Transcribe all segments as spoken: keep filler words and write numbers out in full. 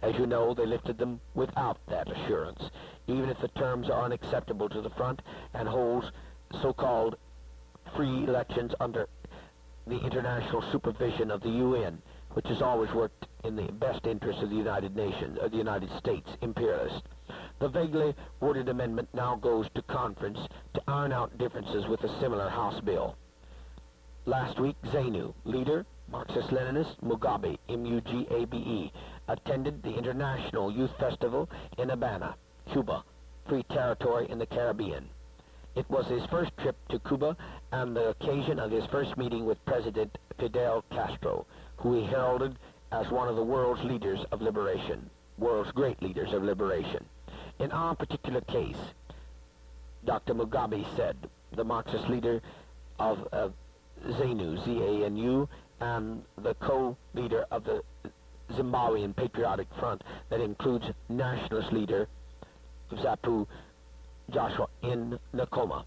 As you know, they lifted them without that assurance, even if the terms are unacceptable to the front, and holds so-called free elections under the international supervision of the U N, which has always worked in the best interest of the United Nations, of the United States imperialists. The vaguely worded amendment now goes to conference to iron out differences with a similar House bill. Last week, ZANU leader, Marxist-Leninist Mugabe, M U G A B E, attended the International Youth Festival in Havana, Cuba, free territory in the Caribbean. It was his first trip to Cuba and the occasion of his first meeting with President Fidel Castro, who he heralded as one of the world's leaders of liberation, world's great leaders of liberation. In our particular case, Doctor Mugabe said, the Marxist leader of uh, ZANU, Z A N U, and the co-leader of the Zimbabwean Patriotic Front that includes nationalist leader Zapu Joshua in Nkoma.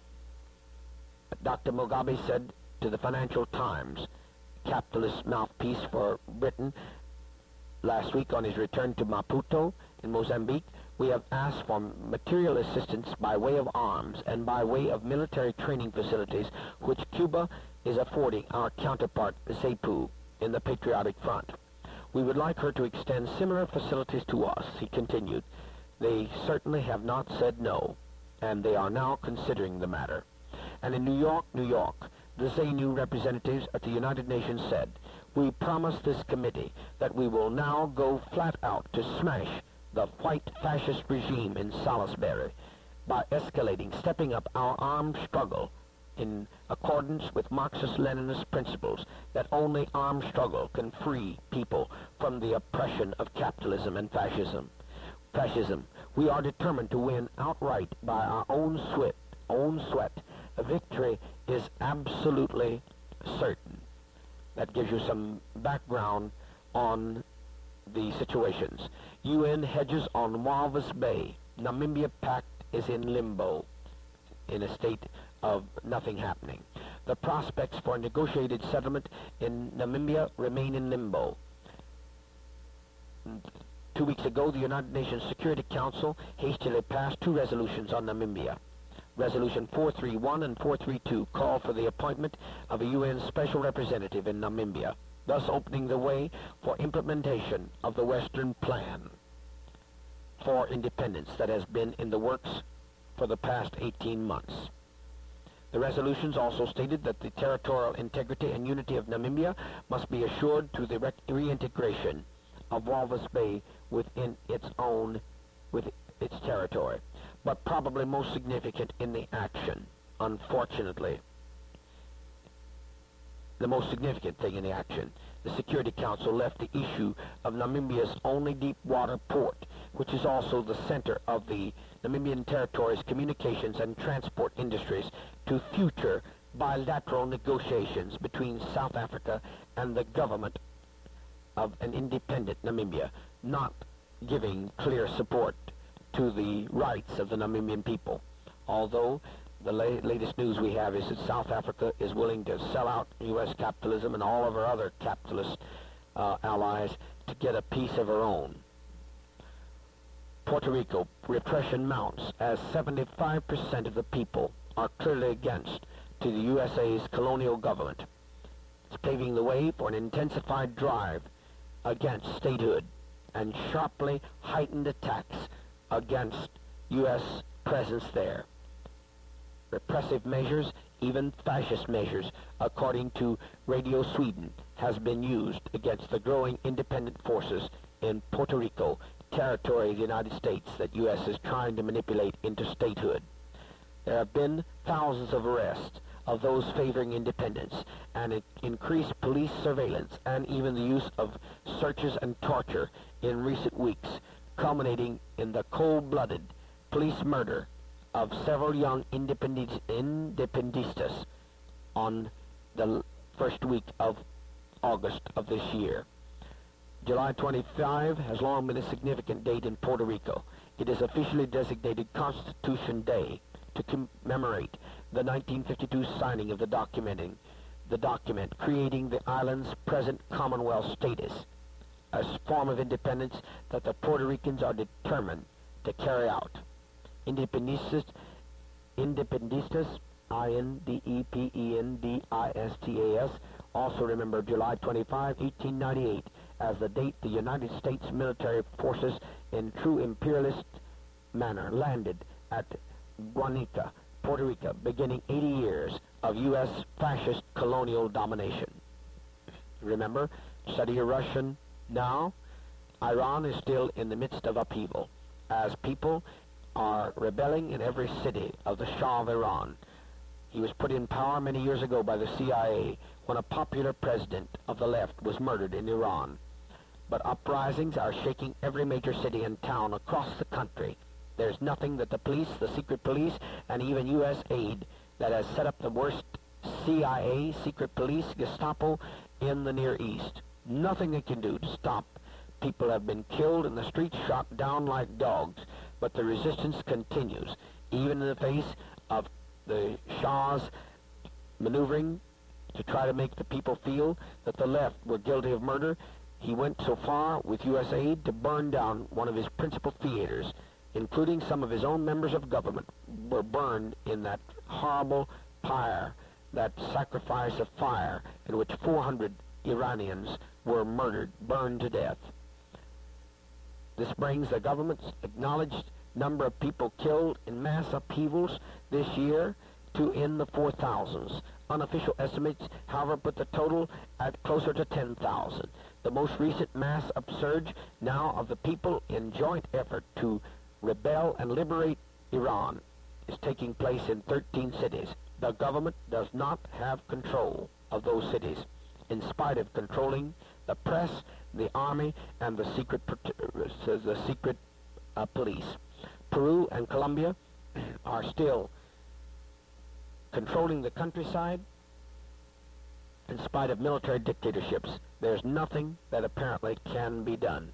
Doctor Mugabe said to the Financial Times, capitalist mouthpiece for Britain, last week on his return to Maputo in Mozambique, we have asked for material assistance by way of arms and by way of military training facilities, which Cuba is affording our counterpart ZAPU in the Patriotic Front. We would like her to extend similar facilities to us, he continued. They certainly have not said no, and they are now considering the matter. And in New York, New York, the ZANU representatives at the United Nations said, we promise this committee that we will now go flat out to smash the white fascist regime in Salisbury by escalating, stepping up our armed struggle in accordance with Marxist-Leninist principles that only armed struggle can free people from the oppression of capitalism and fascism. Fascism. We are determined to win outright by our own sweat. Own sweat. A victory is absolutely certain. That gives you some background on the situations. U N hedges on Walvis Bay. Namibia Pact is in limbo, in a state of nothing happening. The prospects for a negotiated settlement in Namibia remain in limbo. Two weeks ago, the United Nations Security Council hastily passed two resolutions on Namibia. Resolution four three one and four three two call for the appointment of a U N Special Representative in Namibia, thus opening the way for implementation of the Western Plan for independence that has been in the works for the past eighteen months. The resolutions also stated that the territorial integrity and unity of Namibia must be assured through the re reintegration of Walvis Bay within its own, with its territory. But probably most significant in the action, unfortunately, the most significant thing in the action, the Security Council left the issue of Namibia's only deep water port, which is also the center of the Namibian territory's communications and transport industries, to future bilateral negotiations between South Africa and the government of an independent Namibia, not giving clear support to the rights of the Namibian people. Although the la latest news we have is that South Africa is willing to sell out U S capitalism and all of our other capitalist uh, allies to get a piece of her own. Puerto Rico, repression mounts as seventy-five percent of the people are clearly against to the U S A's colonial government. It's paving the way for an intensified drive against statehood and sharply heightened attacks against U S presence there. Repressive measures, even fascist measures, according to Radio Sweden, has been used against the growing independent forces in Puerto Rico, territory of the United States that U S is trying to manipulate into statehood. There have been thousands of arrests of those favoring independence, and it increased police surveillance and even the use of searches and torture in recent weeks, culminating in the cold-blooded police murder of several young independent, independistas on the first week of August of this year. July twenty-fifth has long been a significant date in Puerto Rico. It is officially designated Constitution Day to commemorate the nineteen fifty-two signing of the documenting the document creating the island's present Commonwealth status a form of independence that the Puerto Ricans are determined to carry out. Independentistas, Independentistas, I N D E P E N D I S T A S, also remember July twenty-fifth, eighteen ninety-eight, as the date the United States military forces in true imperialist manner landed at Guanica, Puerto Rico, beginning eighty years of U S fascist colonial domination. Remember, study your Russian now. Iran is still in the midst of upheaval, as people are rebelling in every city of the Shah of Iran. He was put in power many years ago by the C I A when a popular president of the left was murdered in Iran. But uprisings are shaking every major city and town across the country. There's nothing that the police, the secret police, and even U S aid that has set up the worst C I A, secret police, Gestapo in the Near East. Nothing they can do to stop. People have been killed in the streets, shot down like dogs, but the resistance continues, even in the face of the Shah's maneuvering to try to make the people feel that the left were guilty of murder. He went so far with U S aid to burn down one of his principal theaters, including some of his own members of government were burned in that horrible pyre, that sacrifice of fire in which four hundred Iranians were murdered, burned to death. This brings the government's acknowledged number of people killed in mass upheavals this year to in the four thousands. Unofficial estimates, however, put the total at closer to ten thousand. The most recent mass upsurge now of the people in joint effort to rebel and liberate Iran is taking place in thirteen cities. The government does not have control of those cities, in spite of controlling the press, the army, and the secret the secret uh, police. Peru and Colombia are still controlling the countryside in spite of military dictatorships. There's nothing that apparently can be done.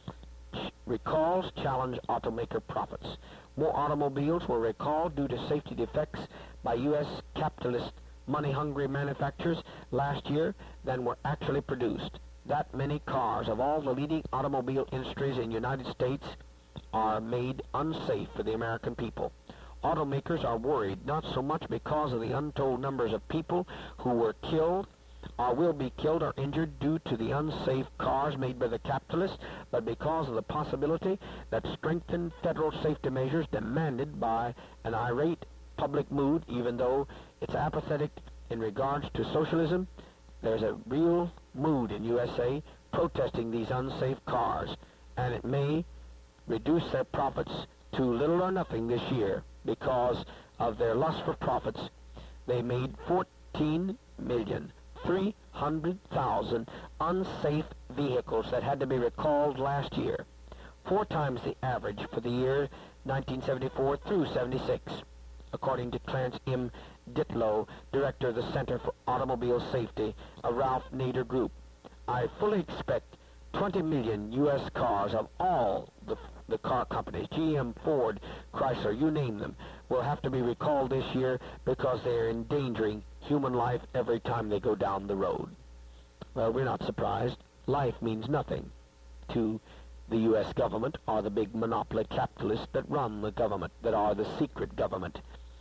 Recalls challenge automaker profits. More automobiles were recalled due to safety defects by U S capitalist money-hungry manufacturers last year than were actually produced. That many cars of all the leading automobile industries in the United States are made unsafe for the American people. Automakers are worried not so much because of the untold numbers of people who were killed or will be killed or injured due to the unsafe cars made by the capitalists, but because of the possibility that strengthened federal safety measures demanded by an irate public mood, even though it's apathetic in regards to socialism. There's a real mood in U S A protesting these unsafe cars, and it may reduce their profits to little or nothing this year because of their lust for profits. They made fourteen million three hundred thousand unsafe vehicles that had to be recalled last year, four times the average for the year nineteen seventy-four through seventy-six, according to Clarence M. Ditlow, director of the Center for Automobile Safety, a Ralph Nader Group. I fully expect twenty million U S cars of all the, the car companies, G M, Ford, Chrysler, you name them, will have to be recalled this year because they are endangering human life every time they go down the road. Well, we're not surprised. Life means nothing to the U S government or the big monopoly capitalists that run the government, that are the secret government,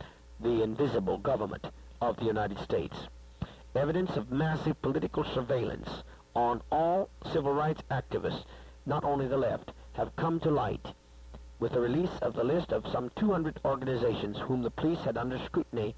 the invisible government of the United States. Evidence of massive political surveillance on all civil rights activists, not only the left, have come to light with the release of the list of some two hundred organizations whom the police had under scrutiny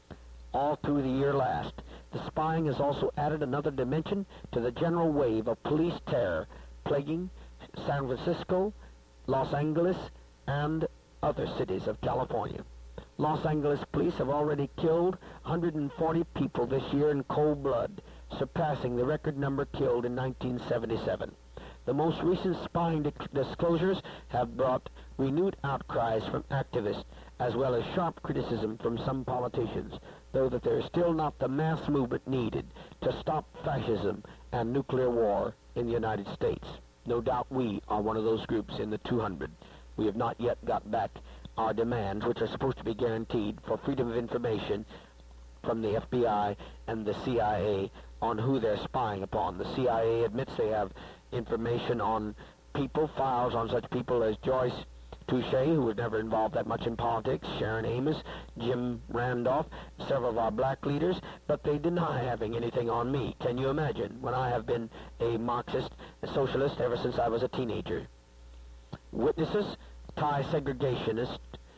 all through the year last. The spying has also added another dimension to the general wave of police terror plaguing San Francisco, Los Angeles, and other cities of California. Los Angeles police have already killed one hundred forty people this year in cold blood, surpassing the record number killed in nineteen seventy-seven. The most recent spying disclosures have brought renewed outcries from activists, as well as sharp criticism from some politicians, though that there is still not the mass movement needed to stop fascism and nuclear war in the United States. No doubt we are one of those groups in the two hundred. We have not yet got back our demands, which are supposed to be guaranteed for freedom of information from the F B I and the C I A on who they're spying upon. The C I A admits they have information on people, files on such people as Joyce Touche, who was never involved that much in politics, Sharon Amos, Jim Randolph, several of our black leaders, but they deny having anything on me. Can you imagine, when I have been a Marxist, a socialist ever since I was a teenager? Witnesses tie segregationists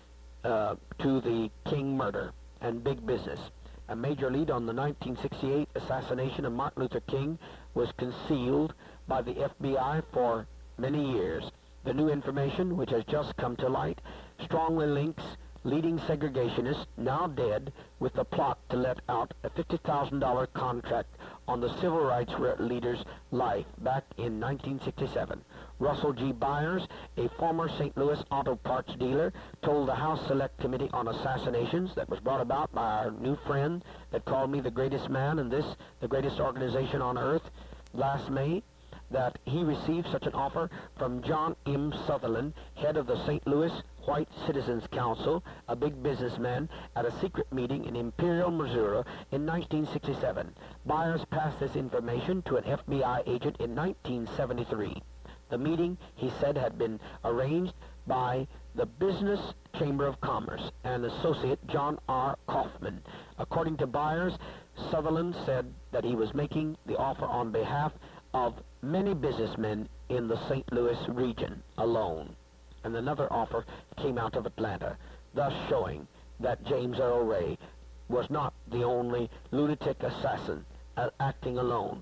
uh, to the King murder and big business. A major lead on the nineteen sixty-eight assassination of Martin Luther King was concealed by the F B I for many years. The new information, which has just come to light, strongly links leading segregationists, now dead, with the plot to let out a fifty thousand dollar contract on the civil rights leader's life back in nineteen sixty-seven. Russell G. Byers, a former Saint Louis auto parts dealer, told the House Select Committee on Assassinations that was brought about by our new friend that called me the greatest man and this the greatest organization on earth last May, that he received such an offer from John M. Sutherland, head of the Saint Louis White Citizens Council, a big businessman, at a secret meeting in Imperial, Missouri in nineteen sixty-seven. Byers passed this information to an F B I agent in nineteen seventy-three. The meeting, he said, had been arranged by the Business Chamber of Commerce and associate John R. Kaufman. According to Byers, Sutherland said that he was making the offer on behalf of many businessmen in the Saint Louis region alone. And another offer came out of Atlanta, thus showing that James Earl Ray was not the only lunatic assassin uh, acting alone.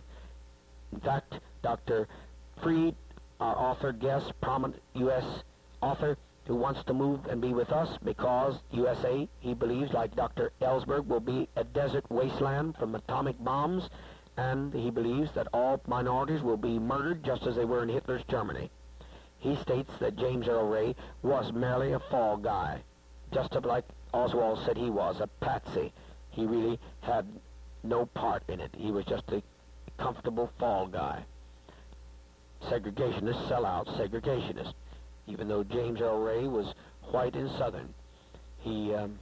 In fact, Doctor Freed, our author guest, prominent U S author, who wants to move and be with us because U S A, he believes, like Doctor Ellsberg, will be a desert wasteland from atomic bombs, and he believes that all minorities will be murdered just as they were in Hitler's Germany. He states that James Earl Ray was merely a fall guy, just like Oswald said he was, a patsy. He really had no part in it. He was just a comfortable fall guy. Segregationists sell out segregationists. Even though James Earl Ray was white and Southern, he um,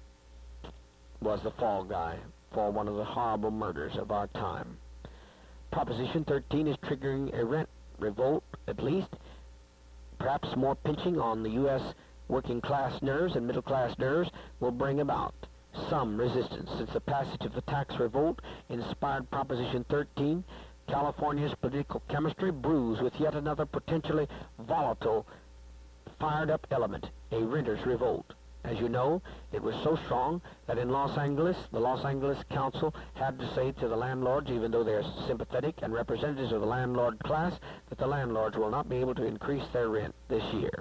was the fall guy for one of the horrible murders of our time. Proposition thirteen is triggering a rent revolt, at least. Perhaps more pinching on the U S working class nerves and middle class nerves will bring about some resistance. Since the passage of the tax revolt inspired Proposition thirteen, California's political chemistry brews with yet another potentially volatile, fired-up element, a renters' revolt. As you know, it was so strong that in Los Angeles, the Los Angeles Council had to say to the landlords, even though they're sympathetic and representatives of the landlord class, that the landlords will not be able to increase their rent this year.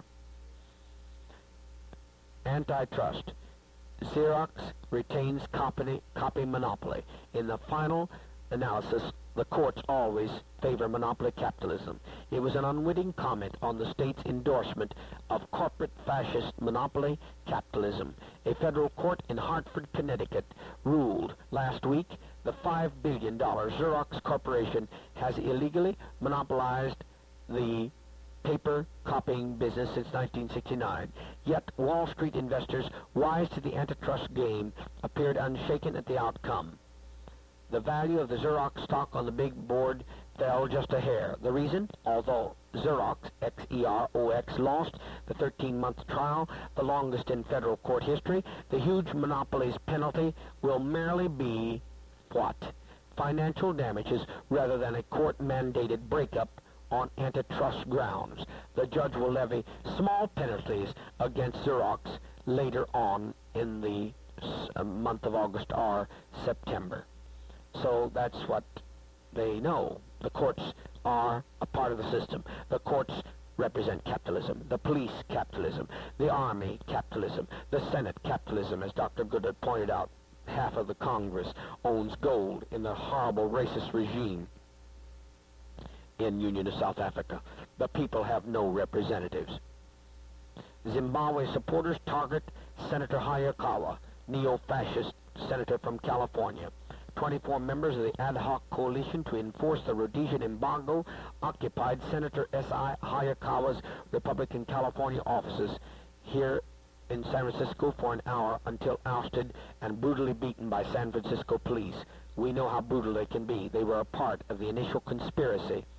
Antitrust. Xerox retains copy, copy monopoly. In the final analysis, the courts always favor monopoly capitalism. It was an unwitting comment on the state's endorsement of corporate fascist monopoly capitalism. A federal court in Hartford, Connecticut, ruled last week the five billion dollar Xerox Corporation has illegally monopolized the paper copying business since nineteen sixty-nine. Yet Wall Street investors, wise to the antitrust game, appeared unshaken at the outcome. The value of the Xerox stock on the big board fell just a hair. The reason? Although Xerox, X E R O X, lost the thirteen-month trial, the longest in federal court history, the huge monopoly's penalty will merely be, what? Financial damages rather than a court-mandated breakup on antitrust grounds. The judge will levy small penalties against Xerox later on in the uh, month of August or September. So that's what they know. The courts are a part of the system. The courts represent capitalism. The police, capitalism. The army, capitalism. The Senate, capitalism. As Doctor Goodard pointed out, half of the Congress owns gold in the horrible racist regime in Union of South Africa. The people have no representatives. Zimbabwe supporters target Senator Hayakawa, neo-fascist senator from California. twenty-four members of the ad hoc coalition to enforce the Rhodesian embargo occupied Senator S I Hayakawa's Republican California offices here in San Francisco for an hour until ousted and brutally beaten by San Francisco police. We know how brutal they can be. They were a part of the initial conspiracy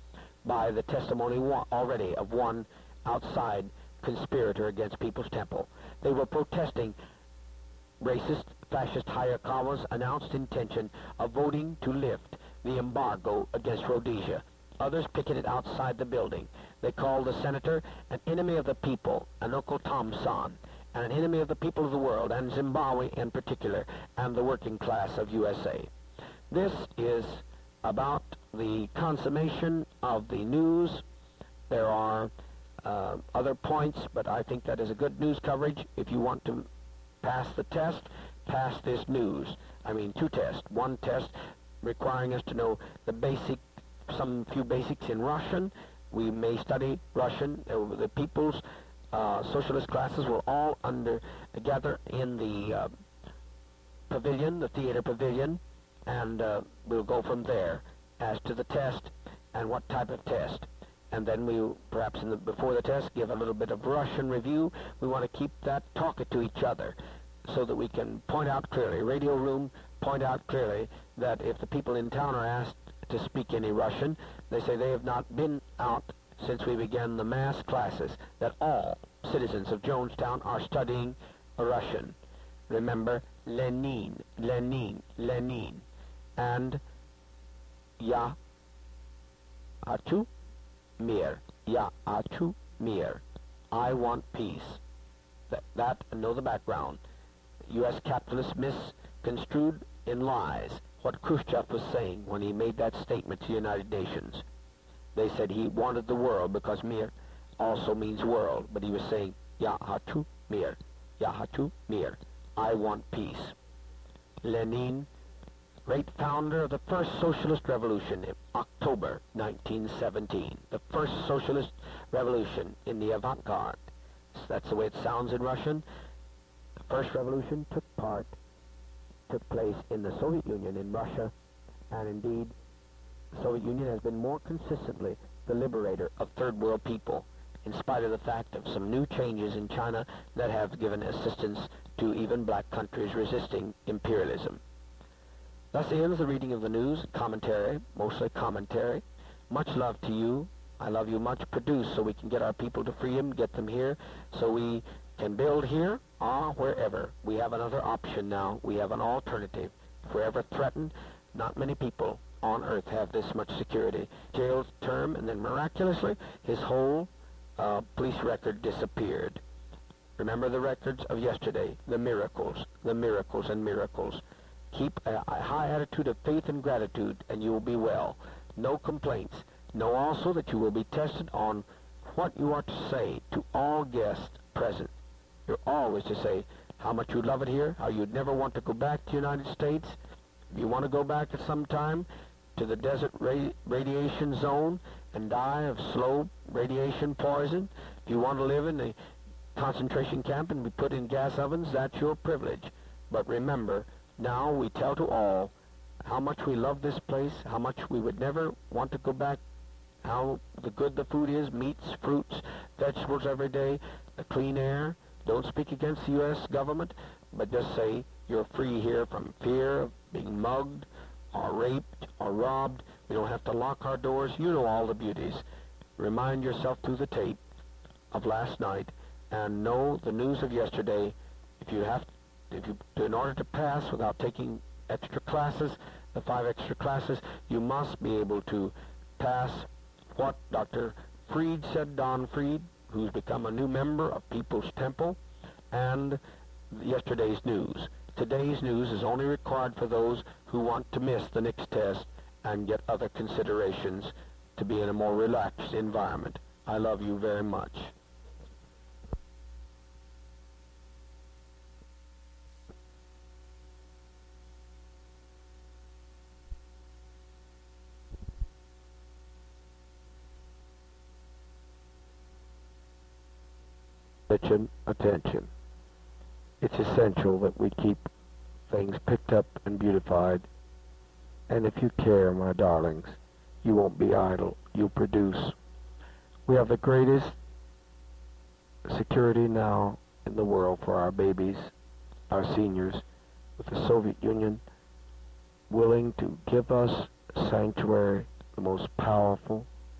by the testimony one, already of one outside conspirator against People's Temple. They were protesting racist, fascist Hayakawa's announced intention of voting to lift the embargo against Rhodesia. Others picketed outside the building. They called the senator an enemy of the people, an Uncle Tom Son, and an enemy of the people of the world, and Zimbabwe in particular, and the working class of U S A. This is about the consummation of the news. There are uh, other points, but I think that is a good news coverage. If you want to pass the test, pass this news. I mean, two tests. One test requiring us to know the basic, some few basics in Russian. We may study Russian. Uh, the people's uh, socialist classes will all under gather in the uh, pavilion, the theater pavilion, and uh, we'll go from there as to the test and what type of test. And then we, perhaps in the, before the test, give a little bit of Russian review. We want to keep that talking to each other so that we can point out clearly, radio room, point out clearly that if the people in town are asked to speak any Russian, they say they have not been out since we began the mass classes, that all citizens of Jonestown are studying Russian. Remember, Lenin, Lenin, Lenin, and Ya Achu Mir, Ya Achu Mir. I want peace. That, that and know the background. U S capitalists misconstrued in lies what Khrushchev was saying when he made that statement to the United Nations. They said he wanted the world because Mir also means world, but he was saying Ya Hatu Mir, Ya Hatu Mir. I want peace. Lenin, great founder of the first socialist revolution in October nineteen seventeen. The first socialist revolution in the avant-garde. So that's the way it sounds in Russian. The first revolution took part, took place in the Soviet Union, in Russia, and indeed the Soviet Union has been more consistently the liberator of third world people, in spite of the fact of some new changes in China that have given assistance to even black countries resisting imperialism. Thus ends the reading of the news, commentary, mostly commentary. Much love to you. I love you much. Produce so we can get our people to freedom, get them here, so we can build here or wherever. We have another option now. We have an alternative. If we're ever threatened, not many people on earth have this much security. Jail term, and then miraculously, his whole uh, police record disappeared. Remember the records of yesterday, the miracles, the miracles and miracles. Keep a, a high attitude of faith and gratitude, and you will be well. No complaints. Know also that you will be tested on what you are to say to all guests present. You're always to say how much you love it here, how you'd never want to go back to the United States. If you want to go back at some time to the desert ra radiation zone and die of slow radiation poison, if you want to live in a concentration camp and be put in gas ovens, that's your privilege. But remember, now we tell to all how much we love this place, how much we would never want to go back, how the good the food is, meats, fruits, vegetables every day, the clean air. Don't speak against the U S government, but just say you're free here from fear of being mugged or raped or robbed. We don't have to lock our doors. You know all the beauties. Remind yourself through the tape of last night and know the news of yesterday. If you have, if you, in order to pass without taking extra classes, the five extra classes, you must be able to pass what Doctor Freed said, Don Freed, who's become a new member of People's Temple, and yesterday's news. Today's news is only required for those who want to miss the next test and get other considerations to be in a more relaxed environment. I love you very much. Attention, attention. It's essential that we keep things picked up and beautified. And if you care, my darlings, you won't be idle. You'll produce. We have the greatest security now in the world for our babies, our seniors, with the Soviet Union willing to give us sanctuary, the most powerful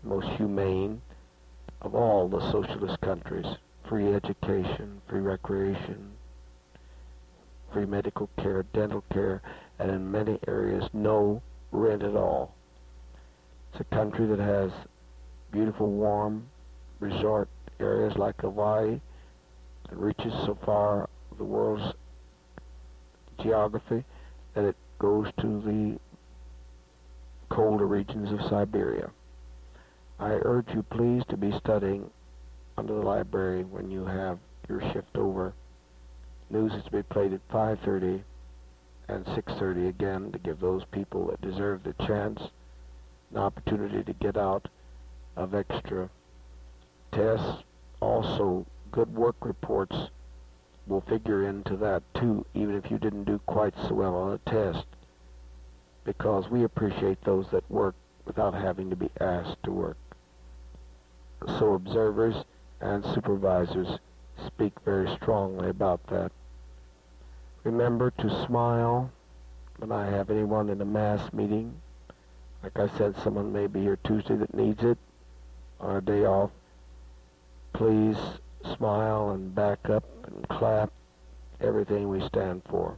most humane of all the socialist countries. Free education, free recreation, free medical care, dental care, and in many areas no rent at all. It's a country that has beautiful, warm resort areas like Hawaii and reaches so far of the world's geography that it goes to the colder regions of Siberia. I urge you please to be studying under the library when you have your shift over. News is to be played at five thirty and six thirty again to give those people that deserve the chance an opportunity to get out of extra tests. Also, good work reports will figure into that too, even if you didn't do quite so well on a test, because we appreciate those that work without having to be asked to work. So observers and supervisors speak very strongly about that. Remember to smile when I have anyone in a mass meeting. Like I said, someone may be here Tuesday that needs it on a day off. Please smile and back up and clap everything we stand for.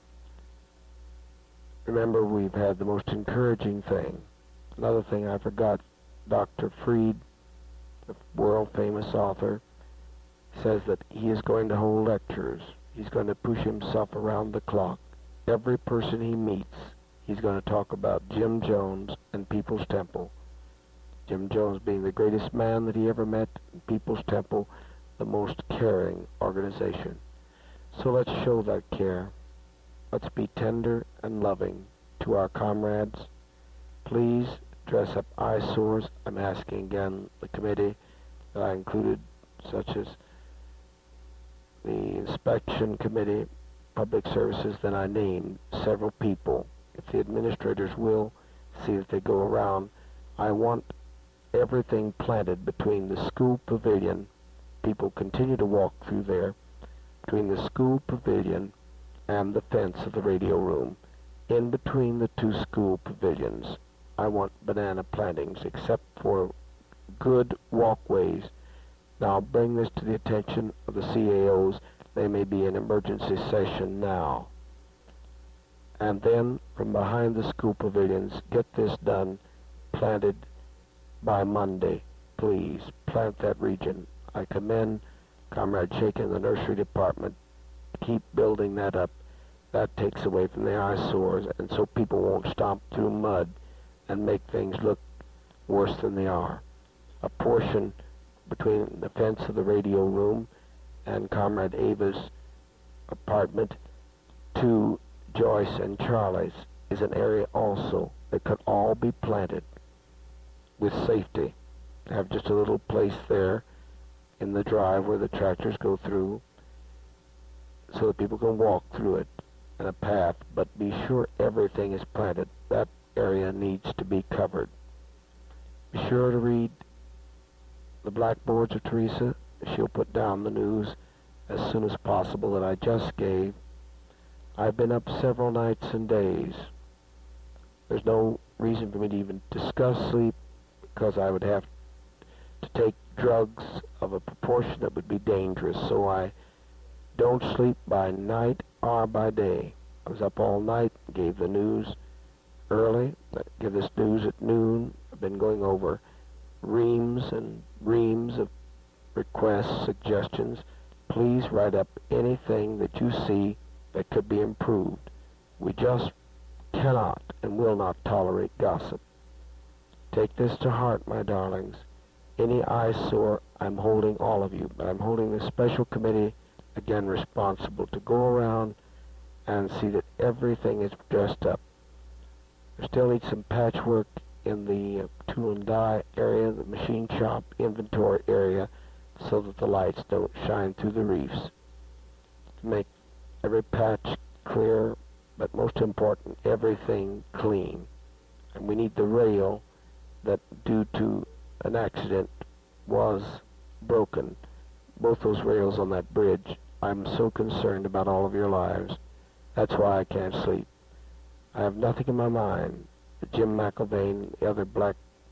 Remember, we've had the most encouraging thing. Another thing I forgot, Doctor Freed, the world-famous author, says that he is going to hold lectures. He's going to push himself around the clock. Every person he meets, he's going to talk about Jim Jones and People's Temple. Jim Jones being the greatest man that he ever met, and People's Temple, the most caring organization. So let's show that care. Let's be tender and loving to our comrades. Please dress up eyesores. I'm asking again the committee that I included, such as the inspection committee, public services, then I named several people. If the administrators will see that they go around, I want everything planted between the school pavilion. People continue to walk through there, between the school pavilion and the fence of the radio room. In between the two school pavilions, I want banana plantings, except for good walkways. Now, I'll bring this to the attention of the C A Os. They may be in emergency session now. And then, from behind the school pavilions, get this done, planted by Monday. Please, plant that region. I commend Comrade Shakin and the nursery department. Keep building that up. That takes away from the eyesores, and so people won't stomp through mud and make things look worse than they are. A portion between the fence of the radio room and Comrade Ava's apartment to Joyce and Charlie's is an area also that could all be planted with safety. Have just a little place there in the drive where the tractors go through so that people can walk through it, and a path, but be sure everything is planted. That area needs to be covered. Be sure to read the blackboards of Teresa. She'll put down the news as soon as possible that I just gave. I've been up several nights and days. There's no reason for me to even discuss sleep, because I would have to take drugs of a proportion that would be dangerous, so I don't sleep by night or by day. I was up all night, gave the news early, give this news at noon. I've been going over reams and reams of requests, suggestions. Please write up anything that you see that could be improved. We just cannot and will not tolerate gossip. Take this to heart, my darlings. Any eyesore, I'm holding all of you, but I'm holding this special committee, again, responsible to go around and see that everything is dressed up. We still need some patchwork in the uh, tool and die area, the machine shop inventory area, so that the lights don't shine through the reefs. To make every patch clear, but most important, everything clean. And we need the rail that, due to an accident, was broken. Both those rails on that bridge. I'm so concerned about all of your lives. That's why I can't sleep. I have nothing in my mind. Jim McIlvaine, the other black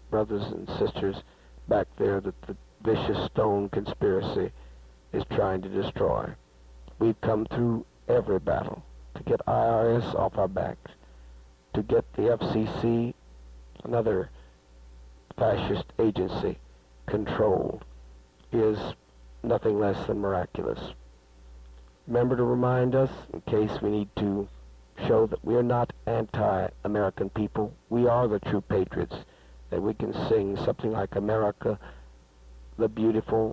brothers and sisters back there that the vicious Stone conspiracy is trying to destroy. We've come through every battle to get I R S off our backs, to get the F C C, another fascist agency, controlled, is nothing less than miraculous. Remember to remind us, in case we need to show that we are not anti-American people, we are the true patriots, that we can sing something like America, the beautiful,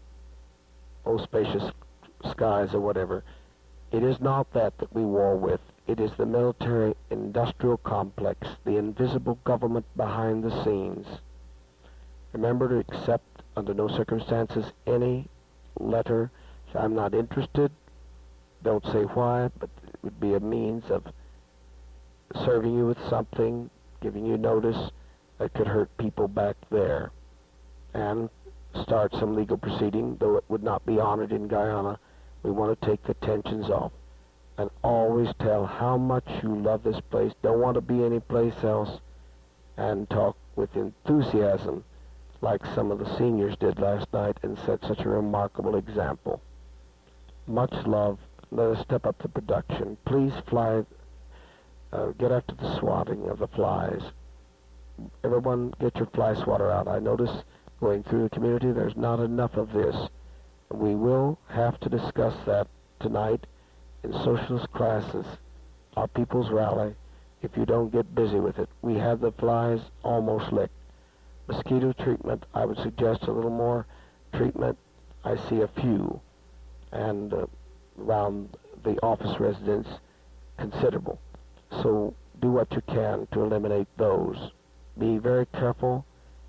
oh spacious skies or whatever. It is not that that we war with. It is the military-industrial complex, the invisible government behind the scenes. Remember to accept, under no circumstances, any letter. Say, I'm not interested. Don't say why, but it would be a means of serving you with something, giving you notice that could hurt people back there, and start some legal proceeding, though it would not be honored in Guyana. We want to take the tensions off, and always tell how much you love this place, don't want to be anyplace else, and talk with enthusiasm like some of the seniors did last night and set such a remarkable example. Much love. Let us step up to production. Please fly, uh, get after the swatting of the flies. Everyone get your fly swatter out. I notice going through the community there's not enough of this. We will have to discuss that tonight in socialist classes, our people's rally, if you don't get busy with it. We have the flies almost licked. Mosquito treatment, I would suggest a little more treatment. I see a few, and uh, around the office residence, considerable. So do what you can to eliminate those. Be very careful.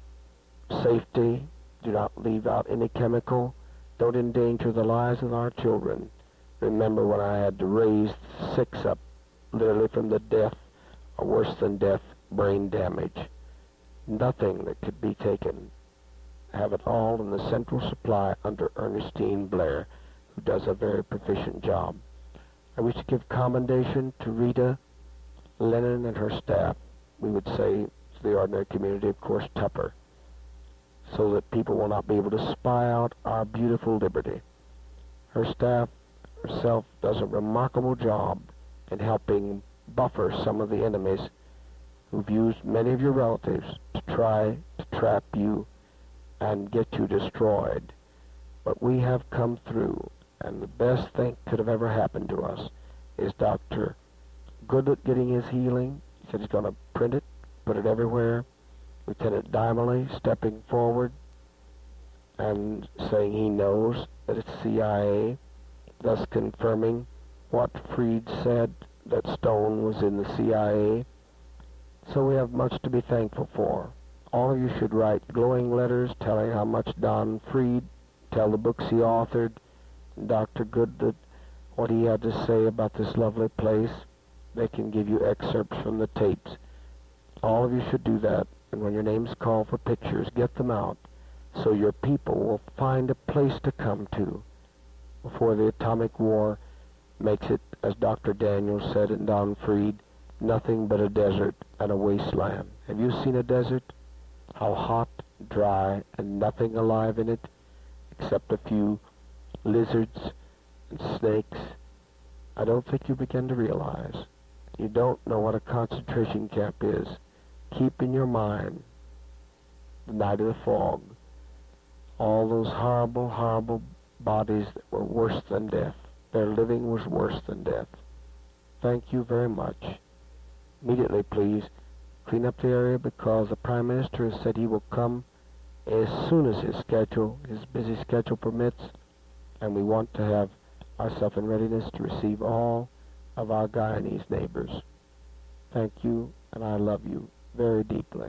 Safety, do not leave out any chemical. Don't endanger the lives of our children. Remember when I had to raise six up, literally from the death, or worse than death, brain damage. Nothing that could be taken. Have it all in the central supply under Ernestine Blair, who does a very proficient job. I wish to give commendation to Rita Lennon and her staff. We would say to the ordinary community, of course, Tupper, so that people will not be able to spy out our beautiful liberty. Her staff herself does a remarkable job in helping buffer some of the enemies who've used many of your relatives to try to trap you and get you destroyed. But we have come through, and the best thing could have ever happened to us is Doctor Goodlett getting his healing. He said he's going to print it, put it everywhere. Lieutenant Dimely stepping forward and saying he knows that it's C I A, thus confirming what Freed said, that Stone was in the C I A. So we have much to be thankful for. All of you should write glowing letters telling how much Don Freed, tell the books he authored, Doctor Goodlett, what he had to say about this lovely place. They can give you excerpts from the tapes. All of you should do that. And when your name's called for pictures, get them out so your people will find a place to come to before the atomic war makes it, as Doctor Daniels said in Don Freed, nothing but a desert and a wasteland. Have you seen a desert? How hot, dry, and nothing alive in it except a few lizards and snakes. I don't think you begin to realize. You don't know what a concentration camp is. Keep in your mind the night of the fog, all those horrible, horrible bodies that were worse than death. Their living was worse than death. Thank you very much. Immediately, please, clean up the area, because the Prime Minister has said he will come as soon as his schedule, his busy schedule permits, and we want to have ourselves in readiness to receive all of our Guyanese neighbors. Thank you, and I love you very deeply.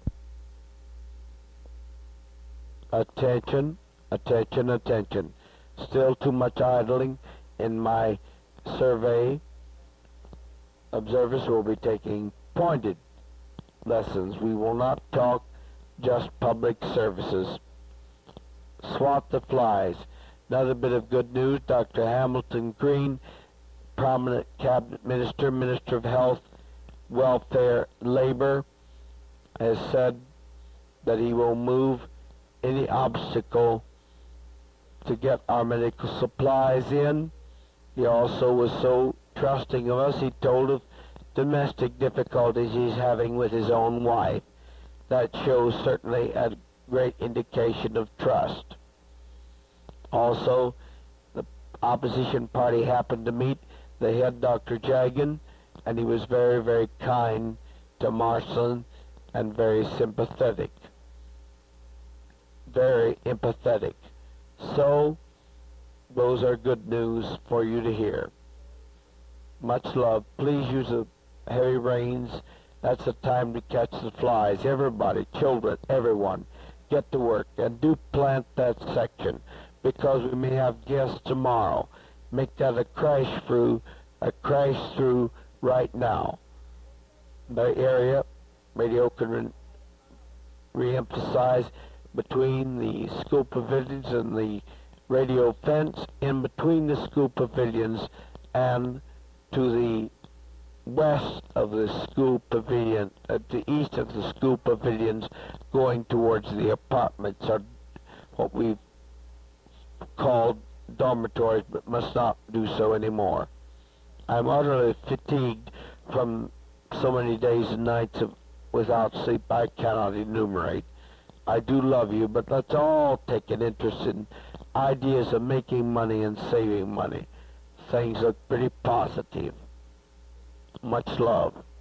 Attention, attention, attention. Still too much idling in my survey. Observers will be taking pointed lessons. We will not talk just public services. Swat the flies. Another bit of good news, Doctor Hamilton Green, prominent cabinet minister, Minister of Health, Welfare, Labor, has said that he will move any obstacle to get our medical supplies in. He also was so trusting of us, he told of domestic difficulties he's having with his own wife. That shows certainly a great indication of trust. Also, the opposition party happened to meet the head, Doctor Jagan, and he was very, very kind to Marceline and very sympathetic. Very empathetic. So, those are good news for you to hear. Much love. Please use the heavy rains. That's the time to catch the flies. Everybody, children, everyone, get to work and do plant that section, because we may have guests tomorrow. Make that a crash through, a crash through right now. The area, radio can re-emphasize between the school pavilions and the radio fence, in between the school pavilions and to the west of the school pavilion, at the east of the school pavilions, going towards the apartments, are what we've called dormitories, but must not do so anymore. I'm utterly fatigued from so many days and nights of without sleep I cannot enumerate. I do love you, but let's all take an interest in ideas of making money and saving money. Things look pretty positive. Much love.